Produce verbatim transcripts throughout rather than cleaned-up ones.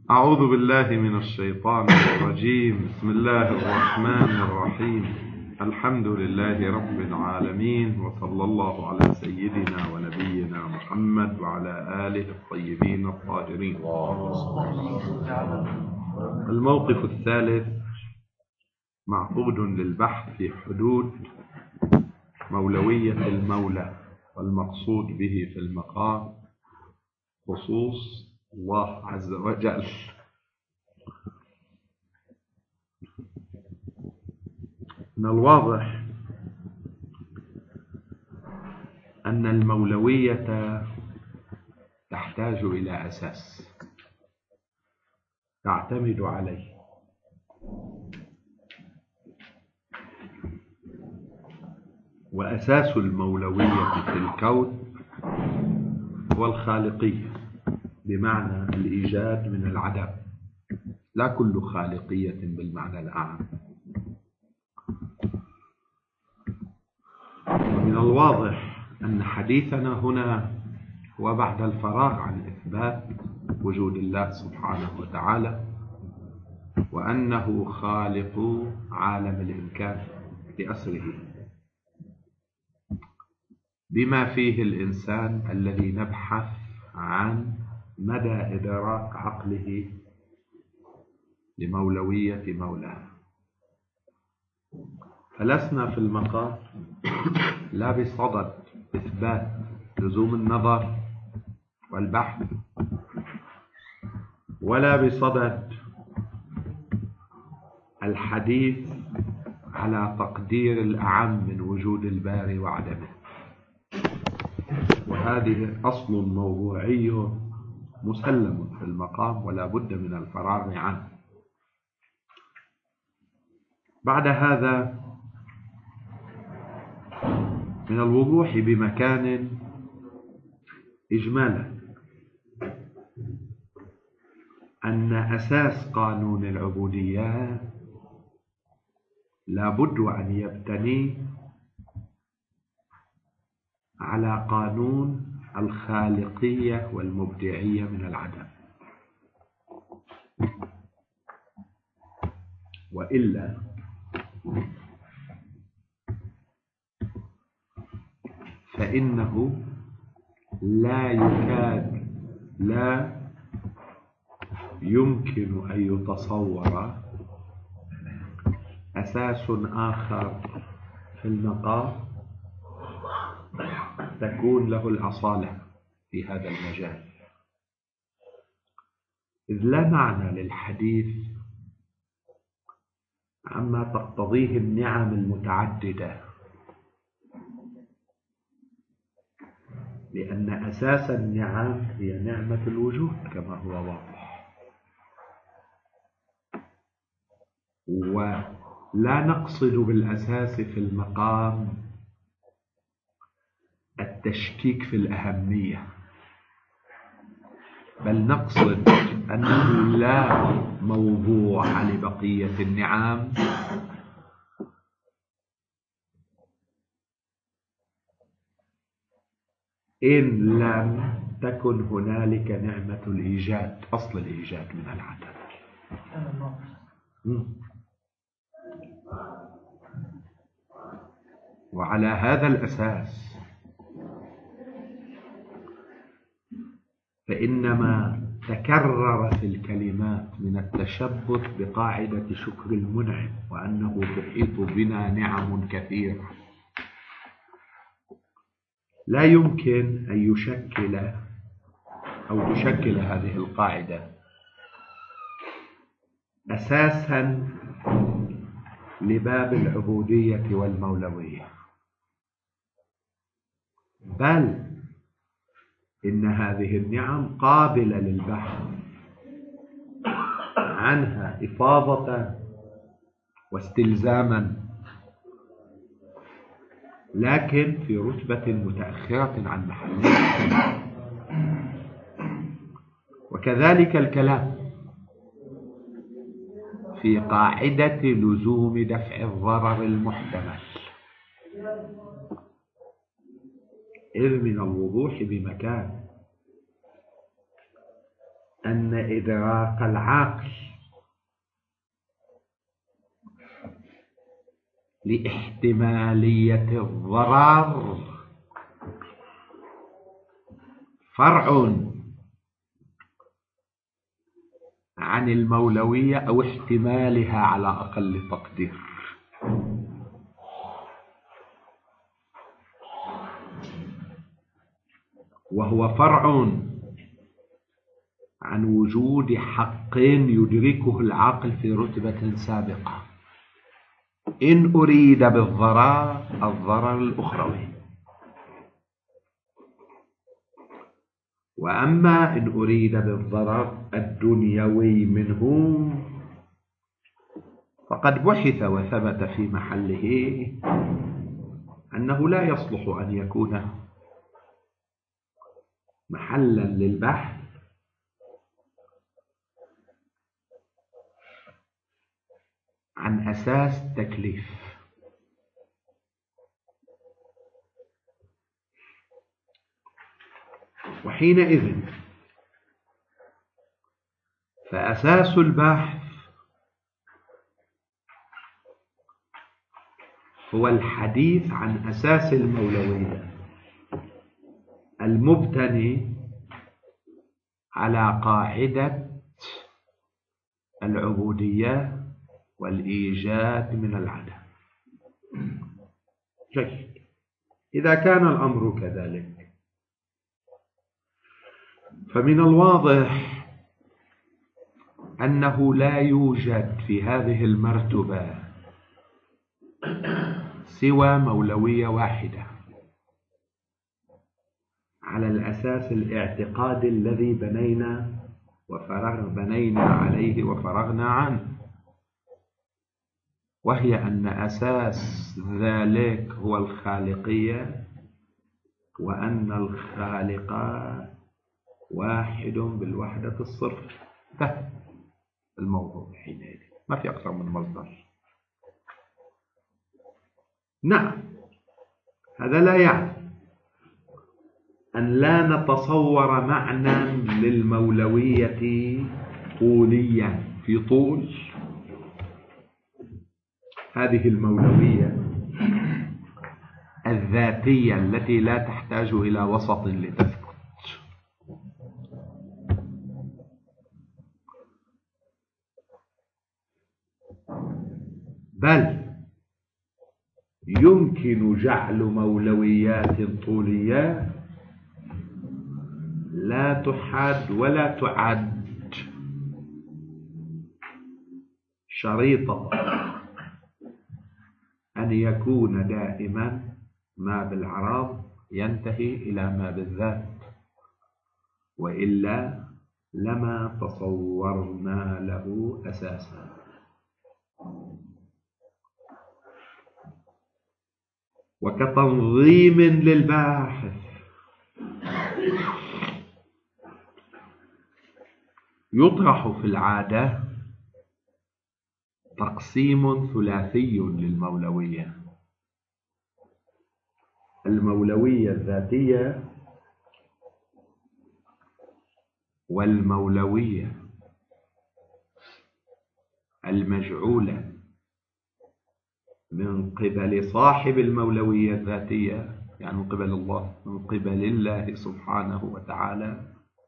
أعوذ بالله من الشيطان الرجيم. بسم الله الرحمن الرحيم. الحمد لله رب العالمين، وصلى الله على سيدنا ونبينا محمد وعلى آله الطيبين الطاهرين. الموقف الثالث معقود للبحث في حدود مولوية المولى، والمقصود به في المقام خصوص الله عز وجل. من الواضح أن المولوية تحتاج إلى أساس تعتمد عليه، وأساس المولوية في الكون هو الخالقية، بمعنى الإيجاد من العدم، لا كل خالقية بالمعنى الأعم. ومن الواضح أن حديثنا هنا هو بعد الفراغ عن إثبات وجود الله سبحانه وتعالى، وأنه خالق عالم الإمكان بأسره، بما فيه الإنسان الذي نبحث عن مدى إدراك عقله لمولوية مولاه. فلسنا في المقام لا بصدد إثبات لزوم النظر والبحث، ولا بصدد الحديث على تقدير الأعم من وجود الباري وعدمه، وهذه أصل موضوعي مسلم في المقام ولا بد من الفراغ عنه. بعد هذا من الوضوح بمكان إجمالا أن أساس قانون العبودية لا بد أن يبتني على قانون الخالقية والمبدعية من العدم، وإلا فإنه لا يكاد لا يمكن أن يتصور أساس آخر في المقام تكون له الأصالة في هذا المجال، إذ لا معنى للحديث عما تقتضيه النعم المتعددة، لأن أساس النعم هي نعمة الوجود كما هو واضح، ولا نقصد بالأساس في المقام التشكيك في الأهمية، بل نقصد أنه لا موضوع لبقية النعم إن لم تكن هنالك نعمة الإيجاد، أصل الإيجاد من العدم. وعلى هذا الأساس فإنما تكرر في الكلمات من التشبث بقاعدة شكر المنعم، وأنه تحيط بنا نعم كثيرة، لا يمكن أن يشكل أو تشكل هذه القاعدة أساسا لباب العبودية والمولوية، بل إن هذه النعم قابلة للبحث عنها إفاضة واستلزاما، لكن في رتبة متأخرة عن محلها. وكذلك الكلام في قاعدة لزوم دفع الضرر المحتمل، إذ من الوضوح بمكان أن إدراك العقل لاحتمالية الضرر فرع عن المولوية أو احتمالها على أقل تقدير. وهو فرع عن وجود حق يدركه العقل في رتبة سابقة إن أريد بالضرر الضرر الأخروي، وأما إن أريد بالضرر الدنيوي منه فقد بحث وثبت في محله أنه لا يصلح أن يكون محلا للبحث عن أساس تكليف. وحينئذ فأساس البحث هو الحديث عن أساس المولوية المبتني على قاعدة العبودية والإيجاد من العدم. جيد، إذا كان الأمر كذلك فمن الواضح أنه لا يوجد في هذه المرتبة سوى مولوية واحدة على الأساس الاعتقادي الذي بنينا وفرغ بنينا عليه وفرغنا عنه، وهي أن أساس ذلك هو الخالقية، وأن الخالق واحد بالوحدة الصرف. ده الموضوع حينئذ ما في أكثر من مصدر. نعم، هذا لا يعني أن لا نتصور معنى للمولوية طوليا في طول هذه المولوية الذاتية التي لا تحتاج إلى وسط لتثبت، بل يمكن جعل مولويات طولية لا تحد ولا تعد شريطة أن يكون دائما ما بالعرض ينتهي إلى ما بالذات، وإلا لما تصورنا له أساسا. وكتنظيم للباحث يطرح في العادة تقسيم ثلاثي للمولوية: المولوية الذاتية، والمولوية المجعولة من قبل صاحب المولوية الذاتية، يعني من قبل الله، من قبل الله سبحانه وتعالى،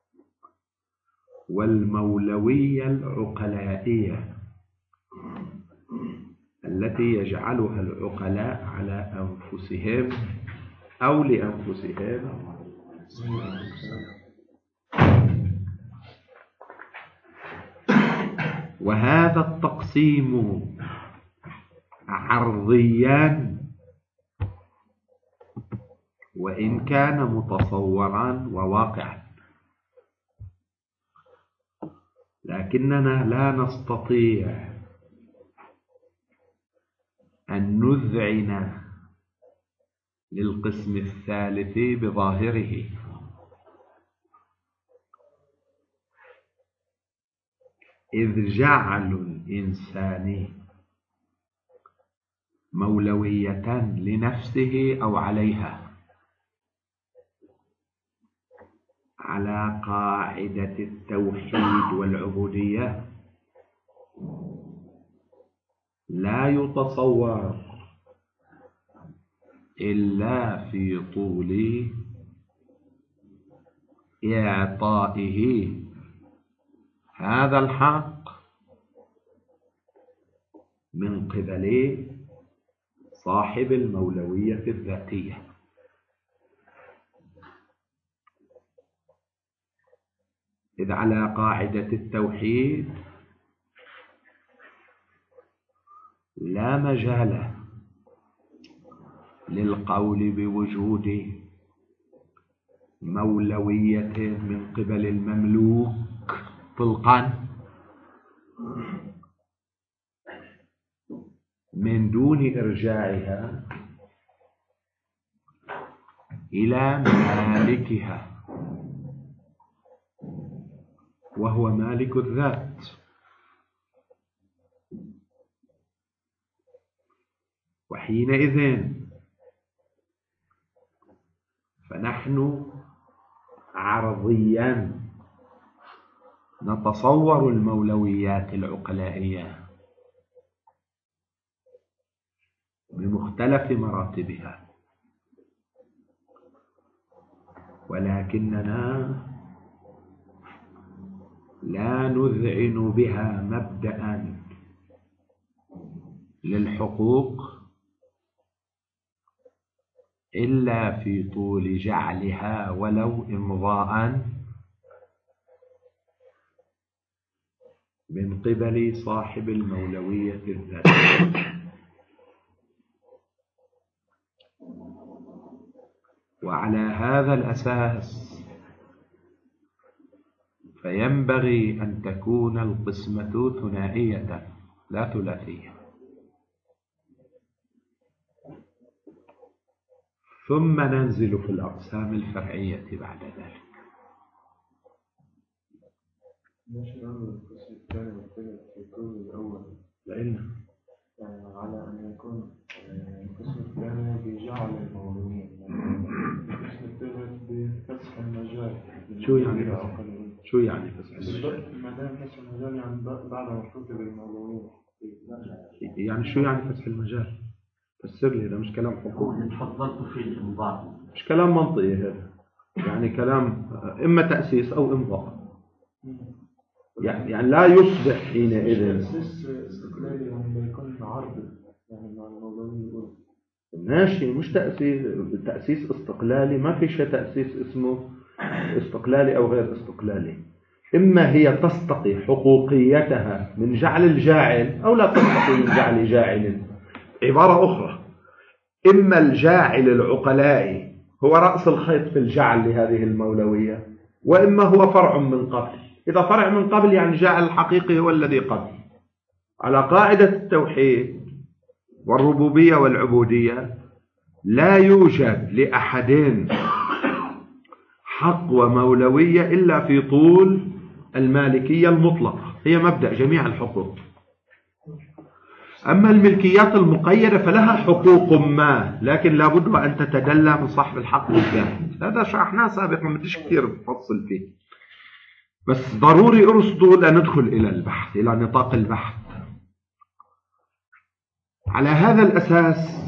والمولوية العقلائية التي يجعلها العقلاء على أنفسهم أو لأنفسهم. وهذا التقسيم عرضيا وإن كان متصورا وواقعا، لكننا لا نستطيع أن نذعن للقسم الثالث بظاهره، إذ جعل الإنسان مولوية لنفسه أو عليها على قاعدة التوحيد والعبودية لا يتصور إلا في طول إعطائه هذا الحق من قبل صاحب المولوية الذاتية. إذ على قاعدة التوحيد لا مجال للقول بوجود مولوية من قبل المملوك طلقا من دون إرجاعها إلى مالكها وهو مالك الذات. وحينئذ فنحن عرضيا نتصور المولويات العقلائية بمختلف مراتبها، ولكننا لا نذعن بها مبدأ للحقوق إلا في طول جعلها ولو إمضاء من قبل صاحب المولوية الذاتية. وعلى هذا الأساس فينبغي أن تكون القسمة ثنائية لا ثلاثية. ثم ننزل في الأقسام الفرعية بعد ذلك. القسم الثاني مختلف في القسم الأول لأن على أن يكون القسم الثاني بجعل المولويين، القسم الثالث بفتح المجال. شو يعني شو يعني فسح المجال؟ ما دام فتح المجال يعني بعد ما كتب المولويين. يعني شو يعني فتح المجال؟ فسر لي، ده مش كلام حقوقي. تفضلت في الإمضاء، مش كلام منطقي هذا، يعني كلام إما تأسيس أو إمضاء. يعني يعني لا يصبح حينئذ تأسيس استقلالي لما يكون عرض يعني مع المولويين. ماشي، مش تأسيس تأسيس استقلالي، ما في شيء تأسيس اسمه استقلالي أو غير استقلالي. إما هي تستقي حقوقيتها من جعل الجاعل أو لا تستقي من جعل جاعل. عبارة أخرى، إما الجاعل العقلائي هو رأس الخيط في الجعل لهذه المولوية، وإما هو فرع من قبل. إذا فرع من قبل يعني جاعل الحقيقي هو الذي قبل. على قاعدة التوحيد والربوبية والعبودية لا يوجد لأحد حق ومولوية إلا في طول المالكية المطلقة، هي مبدأ جميع الحقوق. أما الملكيات المقيدة فلها حقوق ما، لكن لابد أن تتدلى من صاحب الحق بالذات. هذا شرحناه سابقا، ما بديش كثير بفصل فيه، بس ضروري أرصده لندخل إلى البحث، إلى نطاق البحث. على هذا الأساس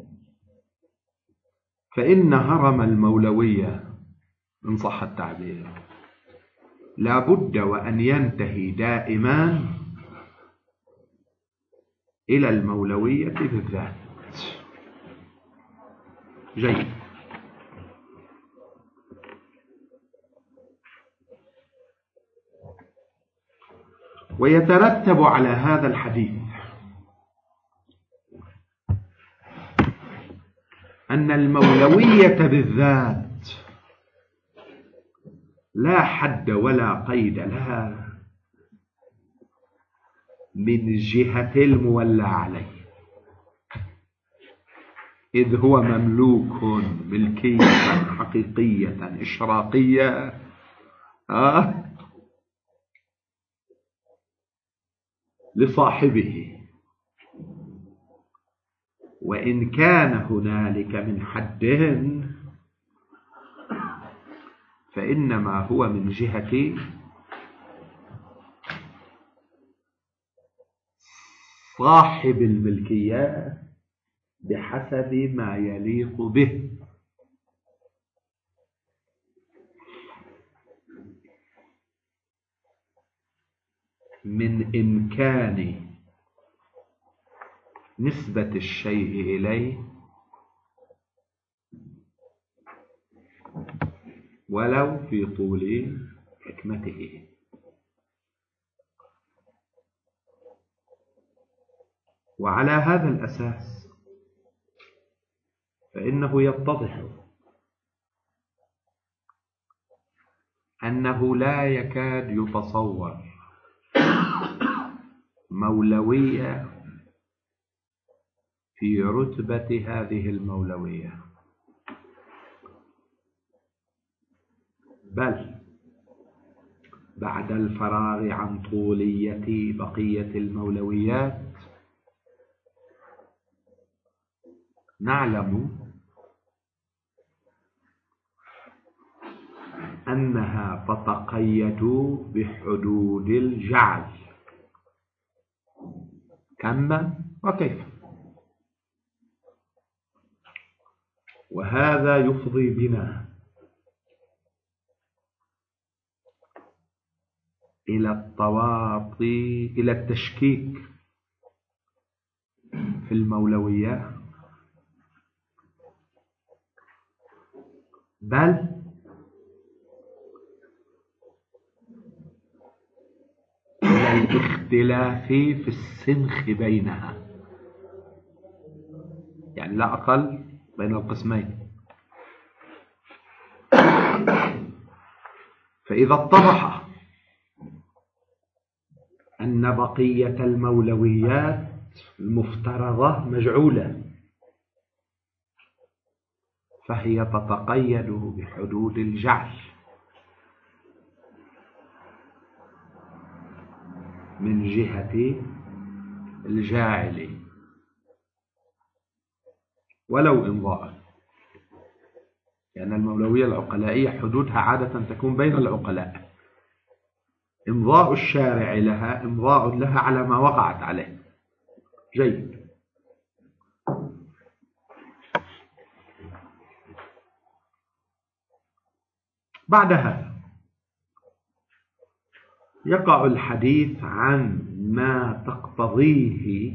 فإن هرم المولوية إن صح التعبير لابد وأن ينتهي دائما إلى المولوية بالذات. جيد. ويترتب على هذا الحديث أن المولوية بالذات لا حد ولا قيد لها من جهة المولى عليه، إذ هو مملوك ملكية حقيقية إشراقية آه لصاحبه، وإن كان هنالك من حد فإنما هو من جهة صاحب الملكيات بحسب ما يليق به، من إمكان نسبة الشيء إليه ولو في طول حكمته. وعلى هذا الأساس فإنه يتضح أنه لا يكاد يتصور مولوية في رتبة هذه المولوية، بل بعد الفراغ عن طولية بقية المولويات نعلم أنها تتقيد بحدود الجعل كما وكيف. وهذا يفضي بنا إلى التواطي، إلى التشكيك في المولويات، بل إلى الاختلاف في السنخ بينها، يعني لا أقل بين القسمين. فإذا اتضح أن بقية المولويات المفترضة مجعولة، فهي تتقيد بحدود الجعل من جهة الجاعل ولو إمضاء، لأن المولوية العقلائية حدودها عادة تكون بين العقلاء. إمضاء الشارع لها إمضاء لها على ما وقعت عليه. جيد. بعدها يقع الحديث عن ما تقتضيه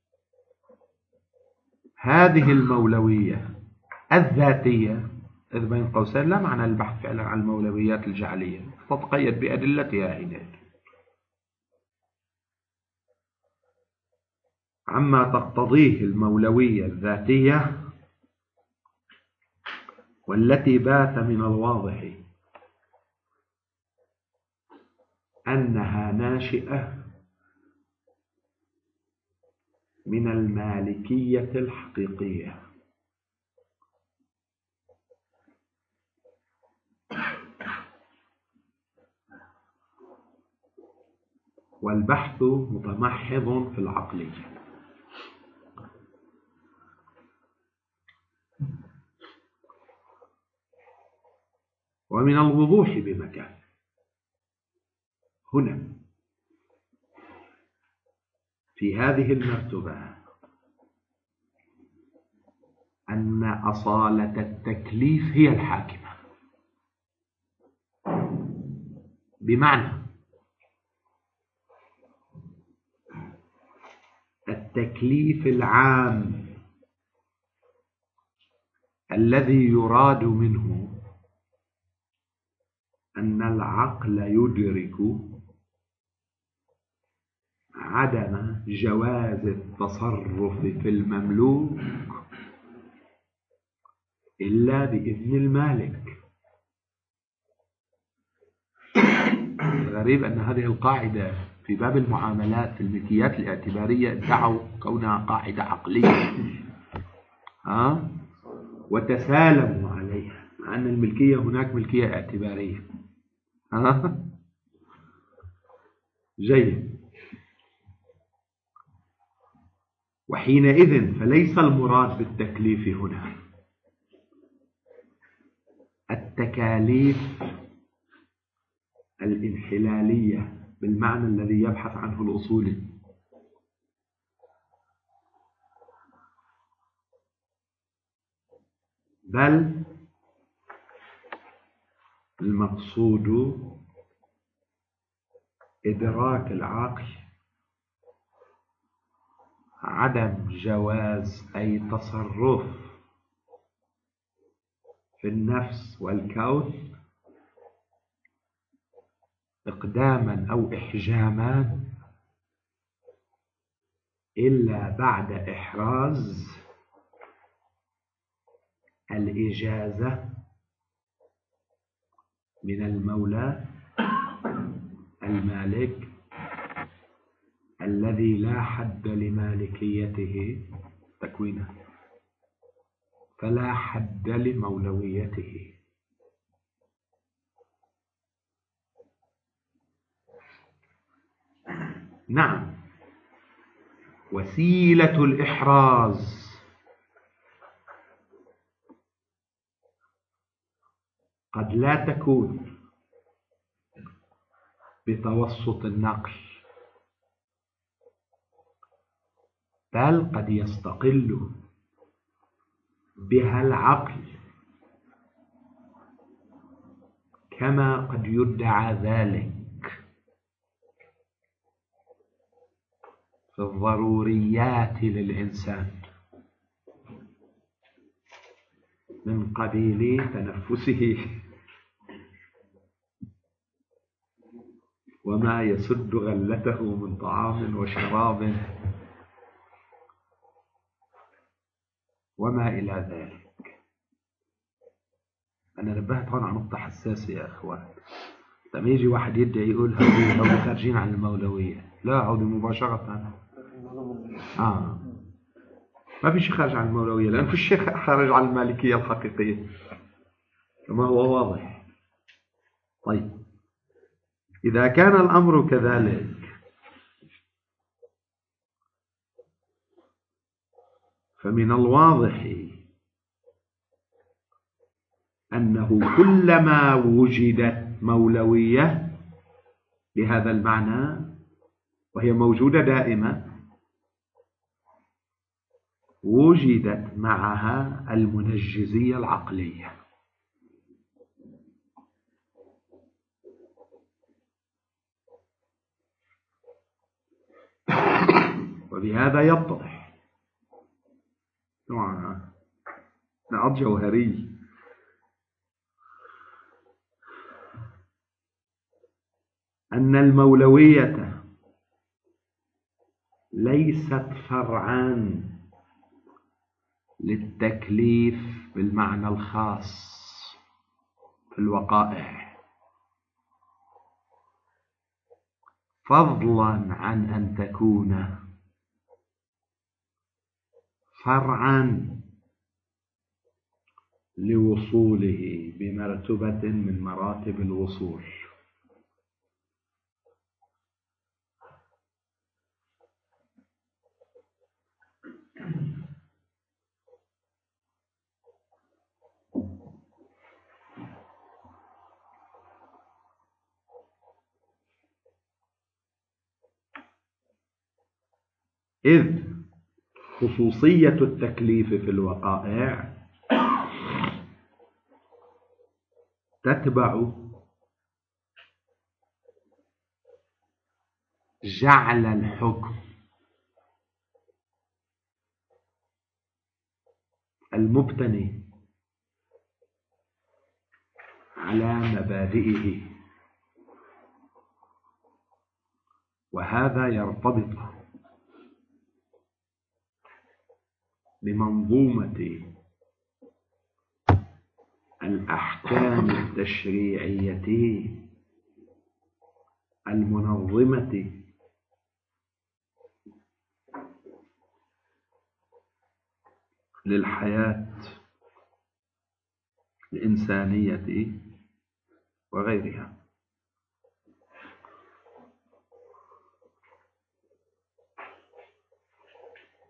هذه المولوية الذاتية، إذ بين قوسين لا معنى البحث فعلا عن المولويات الجعلية، تتقيد بأدلتها حينئذ. عما تقتضيه المولوية الذاتية والتي بات من الواضح أنها ناشئة من المالكية الحقيقية، والبحث متمحض في العقلية. ومن الوضوح بمكان هنا في هذه المرتبة أن أصالة التكليف هي الحاكمة، بمعنى التكليف العام الذي يراد منه أن العقل يدرك عدم جواز التصرف في المملوك إلا بإذن المالك. الغريب أن هذه القاعدة في باب المعاملات في الملكيات الاعتبارية ادعوا كونها قاعدة عقلية ها؟ وتسالموا عليها، مع أن الملكية هناك ملكية اعتبارية ها؟ جيد. وحينئذ فليس المراد بالتكليف هنا التكاليف الانحلالية بالمعنى الذي يبحث عنه الأصولي، بل المقصود إدراك العقل عدم جواز أي تصرف في النفس والكون إقداما أو إحجاما إلا بعد إحراز الإجازة من المولى المالك الذي لا حد لمالكيته تكوينه، فلا حد لمولويته. نعم، وسيلة الإحراز قد لا تكون بتوسط النقل، بل قد يستقل بها العقل، كما قد يدعى ذلك في الضروريات للإنسان من قبيل تنفسه وما يسد غلته من طعام وشراب وما إلى ذلك. أنا نبهت هون على نقطة حساسة يا أخوان. لما يجي واحد يدعي يقول هؤلاء خارجين عن المولوية، لا، هؤلاء مباشرة آه ما في شيء خارج عن المولوية، لأن في شيء خارج عن المالكية الحقيقية كما هو واضح. طيب، إذا كان الأمر كذلك فمن الواضح أنه كلما وجدت مولوية بهذا المعنى، وهي موجودة دائما، وجدت معها المنجزية العقلية. وبهذا يتضح نقاط جوهري أن المولوية ليست فرعا للتكليف بالمعنى الخاص في الوقائع، فضلا عن أن تكون فرعا لوصوله بمرتبة من مراتب الوصول. إذ خصوصية التكليف في الوقائع تتبع جعل الحكم المبتني على مبادئه، وهذا يرتبط بمنظومة الأحكام التشريعية المنظمة للحياة الإنسانية وغيرها.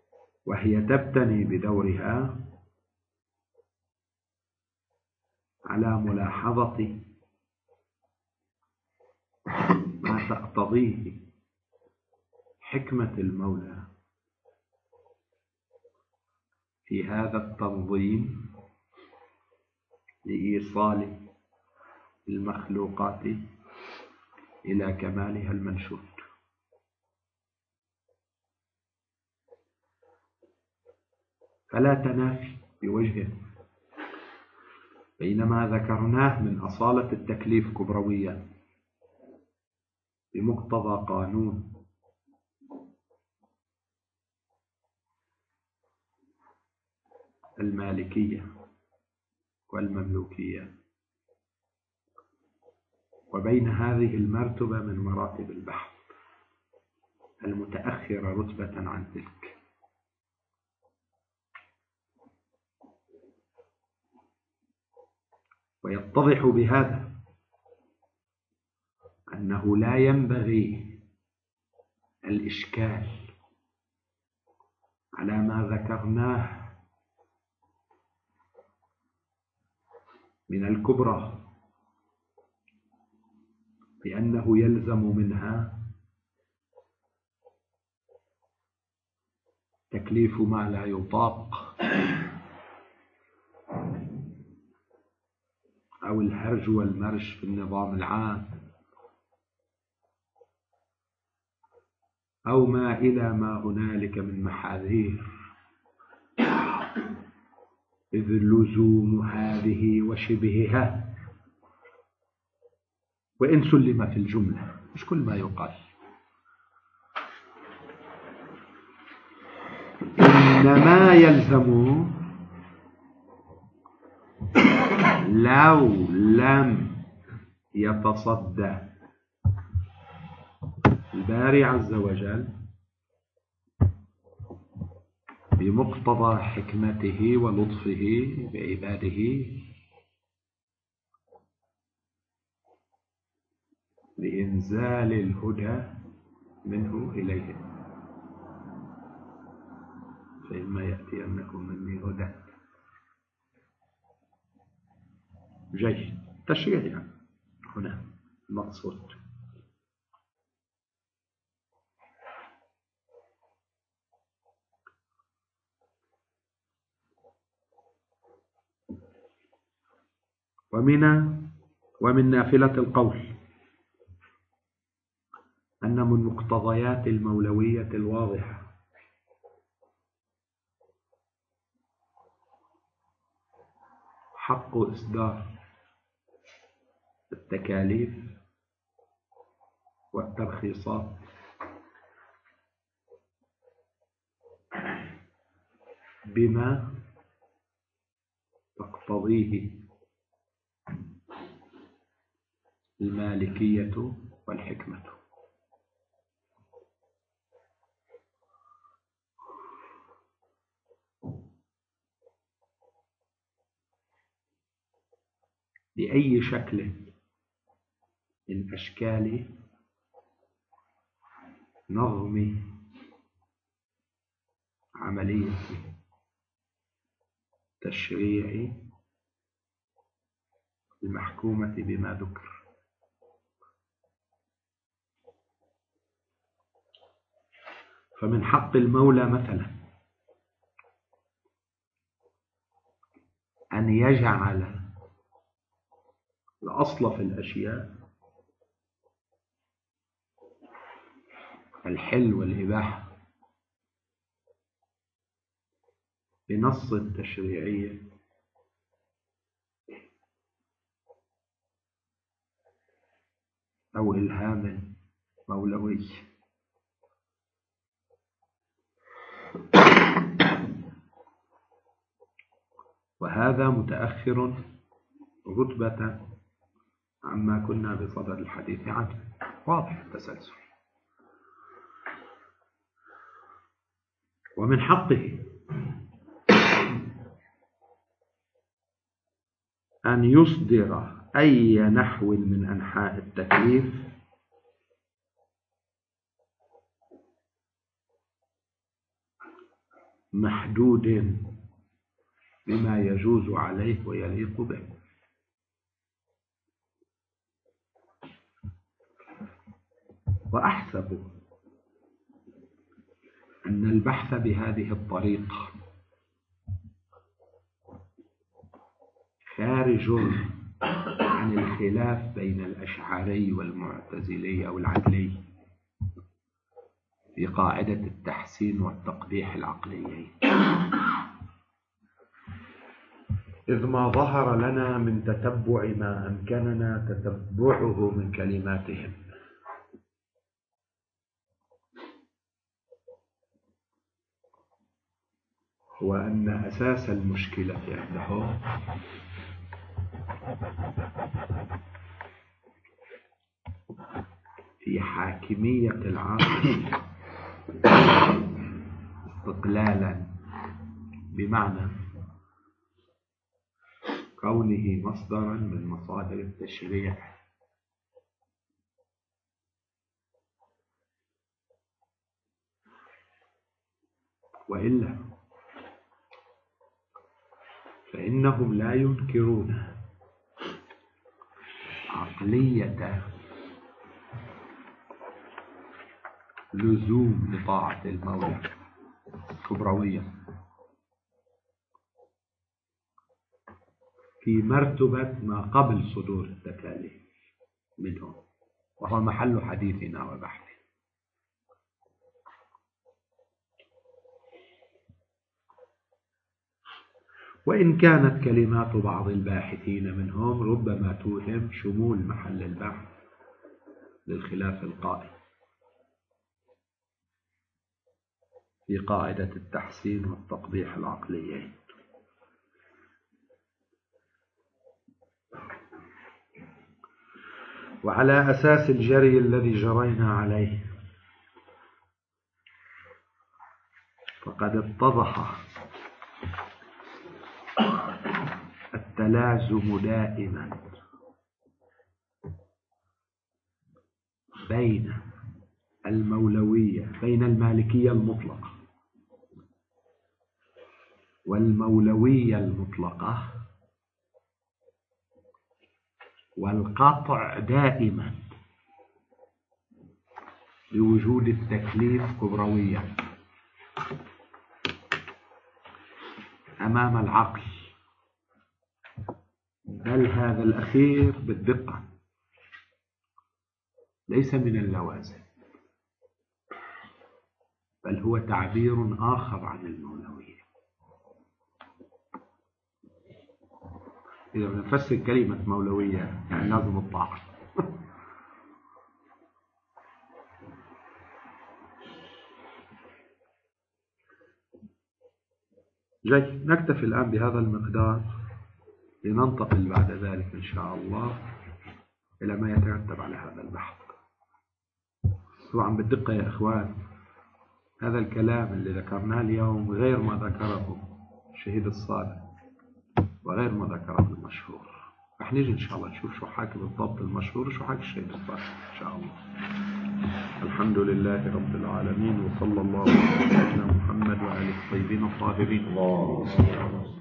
وهي تبتني بدورها على على ملاحظة ما تقتضيه حكمة المولى في هذا التنظيم لإيصال المخلوقات إلى كمالها المنشود. فلا تنافي بوجه بين ما ذكرناه من أصالة التكليف كبرويا بمقتضى قانون المالكية والمملوكية، وبين هذه المرتبة من مراتب البحث المتأخرة رتبة عن تلك. ويتضح بهذا أنه لا ينبغي الإشكال على ما ذكرناه من الكبرى بأنه يلزم منها تكليف ما لا يطاق أو الهرج والمرج في النظام العام أو ما إلى ما هنالك من محاذير، إذ اللزوم هذه وشبهها وإن سلم في الجملة، مش كل ما يقال، إنما يلزم لو لم يتصدى الباري عز وجل بمقتضى حكمته ولطفه بعباده لإنزال الهدى منه إليهم، فإما يأتينكم مني هدى. جيد، تشريع يعني هنا المقصود. ومن ومن نافلة القول أن من مقتضيات المولوية الواضحة حق إصدار التكاليف والترخيصات بما تقتضيه المالكية والحكمة. بأي شكل من أشكال نظم عملية تشريع المحكومة بما ذكر. فمن حق المولى مثلا أن يجعل الأصل في الأشياء الحل والإباحة بنص تشريعي أو إلهام مولوي. وهذا متأخر رتبة عما كنا بصدد الحديث عنه، واضح التسلسل. ومن حقه أن يصدر أي نحو من أنحاء التكليف محدود بما يجوز عليه ويليق به. وأحسب أن البحث بهذه الطريقة خارج عن الخلاف بين الأشعري والمعتزلي أو العدلي في قاعدة التحسين والتقبيح العقليين، إذ ما ظهر لنا من تتبع ما أمكننا تتبعه من كلماتهم، هو أن أساس المشكلة عندهم في حاكمية العاقل استقلالا، بمعنى كونه مصدرا من مصادر التشريع، وإلا فإنهم لا ينكرون عقلية لزوم لطاعة المولى كبروية في مرتبة ما قبل صدور التكاليف منهم، وهو محل حديثنا وبحثنا. وإن كانت كلمات بعض الباحثين منهم ربما توهم شمول محل البحث للخلاف القائم في قاعدة التحسين والتقبيح العقليين. وعلى أساس الجري الذي جرينا عليه فقد اتضح التلازم دائما بين المولوية بين المالكية المطلقة والمولوية المطلقة والقطع دائما بوجود التكليف كبرويا أمام العقل، بل هذا الأخير بالدقة ليس من اللوازم، بل هو تعبير آخر عن المولوية. إذا نفسر كلمة مولوية يعني لازم الطاعة. جيد، نكتفي الآن بهذا المقدار لننتقل بعد ذلك إن شاء الله إلى ما يترتب على هذا البحث. طبعا بالدقة يا إخوان، هذا الكلام اللي ذكرناه اليوم غير ما ذكره الشهيد الصالح وغير ما ذكره المشهور. رح نيجي إن شاء الله نشوف شو حاكي بالضبط المشهور وشو حاكي الشهيد الصالح إن شاء الله. الحمد لله رب العالمين، وصلى الله على سيدنا محمد وآله الطيبين الطاهرين.